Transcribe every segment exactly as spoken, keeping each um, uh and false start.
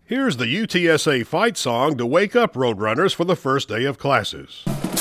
Here's the U T S A fight song to wake up Roadrunners for the first day of classes.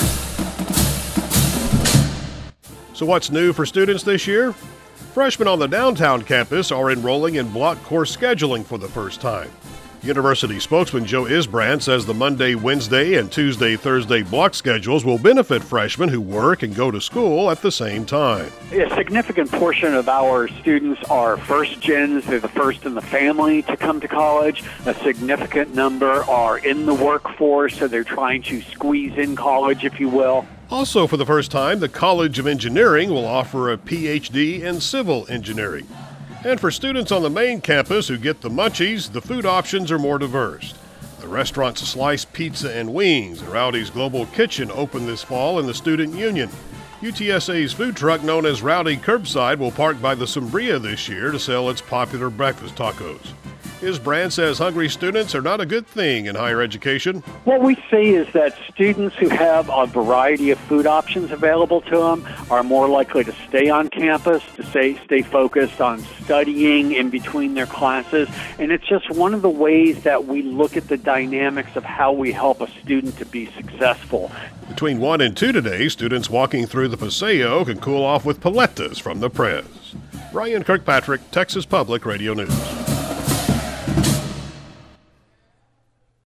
So what's new for students this year? Freshmen on the downtown campus are enrolling in block course scheduling for the first time. University spokesman Joe Isbrand says the Monday, Wednesday, and Tuesday, Thursday block schedules will benefit freshmen who work and go to school at the same time. A significant portion of our students are first gens. They're the first in the family to come to college. A significant number are in the workforce, so they're trying to squeeze in college, if you will. Also, for the first time, the College of Engineering will offer a P H D in civil engineering. And for students on the main campus who get the munchies, the food options are more diverse. The restaurants Slice Pizza and Wings and Rowdy's Global Kitchen open this fall in the Student Union. U T S A's food truck known as Rowdy Curbside will park by the Sombria this year to sell its popular breakfast tacos. His brand says hungry students are not a good thing in higher education. What we see is that students who have a variety of food options available to them are more likely to stay on campus, to stay, stay focused on studying in between their classes. And it's just one of the ways that we look at the dynamics of how we help a student to be successful. Between one and two today, students walking through the Paseo can cool off with paletas from the Prez. Ryan Kirkpatrick, Texas Public Radio News.